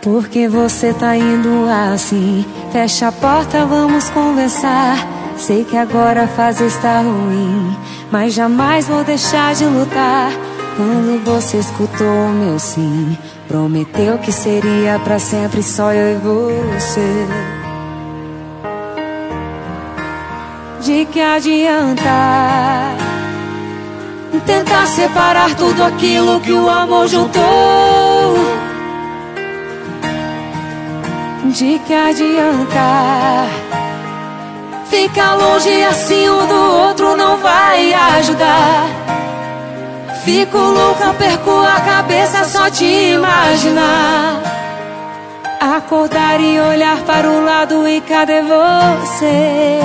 Por que você tá indo assim? Fecha a porta, vamos conversar. Sei que agora a fase está ruim, mas jamais vou deixar de lutar. Quando você escutou meu sim, prometeu que seria pra sempre só eu e você. De que adianta tentar separar tudo aquilo que o amor juntou? De que adianta ficar longe assim um do outro? Não vai ajudar. Fico louca, perco a cabeça só de imaginar. Acordar e olhar para o lado e cadê você?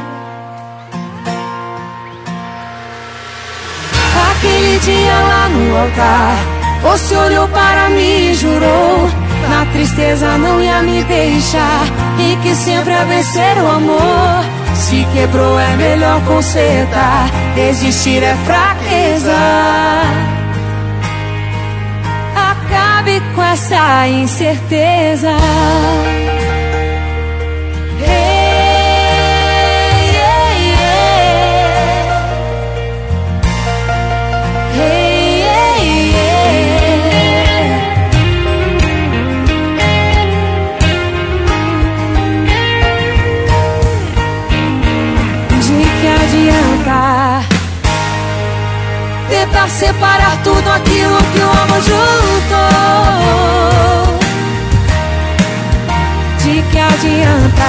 Aquele dia lá no altar, você olhou para mim e jurou na tristeza não ia me deixar, e que sempre ia vencer o amor. Se quebrou é melhor consertar, desistir é fraqueza. Acabe com essa incerteza. Tentar separar tudo aquilo que o amor juntou. De que adianta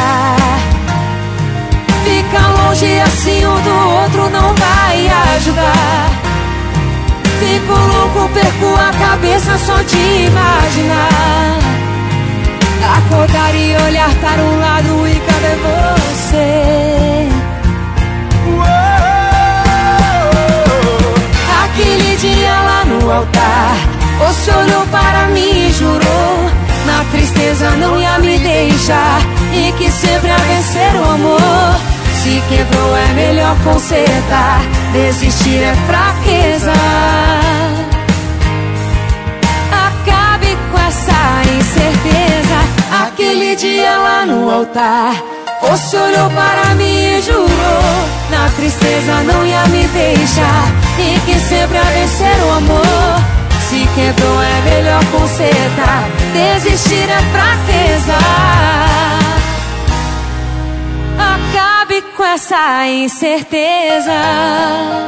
ficar longe assim um do outro? Não vai ajudar. Fico louco, perco a cabeça só de imaginar. Acordar e olhar para um lado e cadê você? Aquele dia lá no altar, você olhou para mim e jurou na tristeza não ia me deixar, e que sempre ia vencer o amor. Se quebrou é melhor consertar, desistir é fraqueza. Acabe com essa incerteza. Aquele dia lá no altar, você olhou para mim e jurou na tristeza não ia me deixar, e que sempre ia vencer o amor. Se quebrou é melhor consertar, desistir é fraqueza. Acabe com essa incerteza.